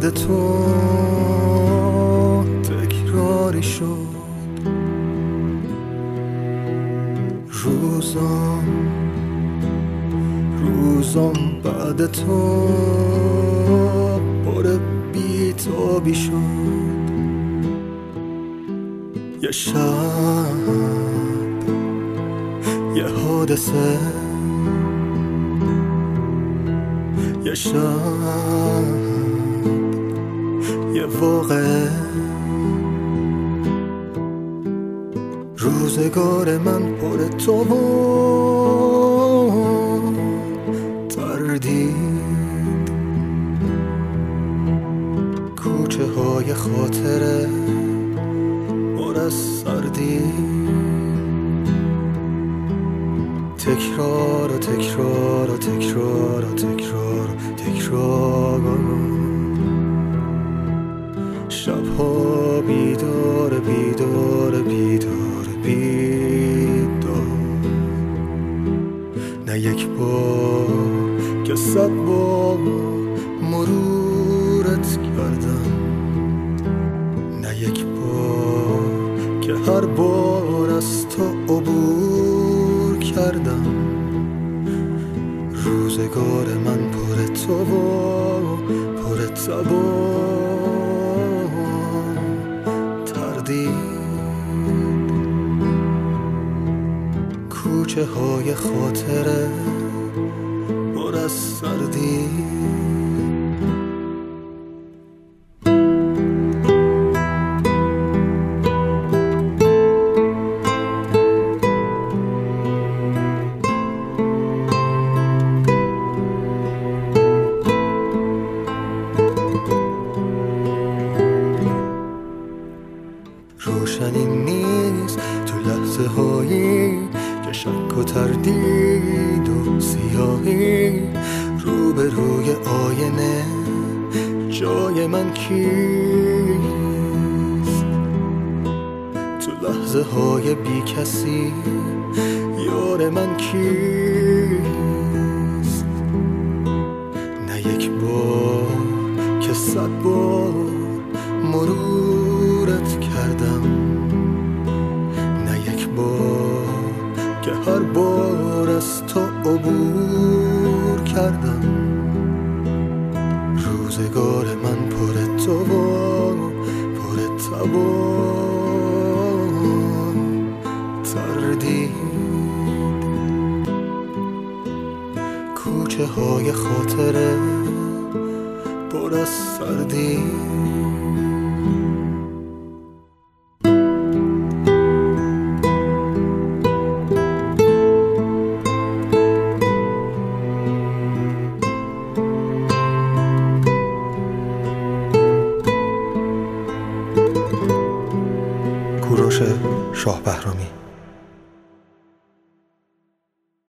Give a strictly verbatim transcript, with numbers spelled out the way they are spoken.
بعد تو تکراری شد. روزام روزام بعد تو پر بی‌تابی شد. یه شب یه حادثه، یه شب یه واقعه، روزگار من پر تو و تردید. کوچه های خاطره پر از سردی، تکرار و تکرار و تکرار و تکرار و تکرار. شبها بیدار بیدار بیدار بیدار، نه یک بار که صد بار مرورت کردم، نه یک بار که هر بار از تو عبور کردم. روزگار من پر تو و پر تبا تردید. کوچه های خاطره پر از سردی. روشنی نیست تو لحظه هایی که شک و تردید و سیاهی. روبروی آینه جای من کیست؟ تو لحظه های بی کسی یار من کیست؟ نه یک بار که صد بار مرورت کردم، نه یک بار که هر بار از تو عبور کردم. روزگار من پر تو و پر تبا تردید. کوچه های خاطره پر از سردی. کوروش شاه بهرامی.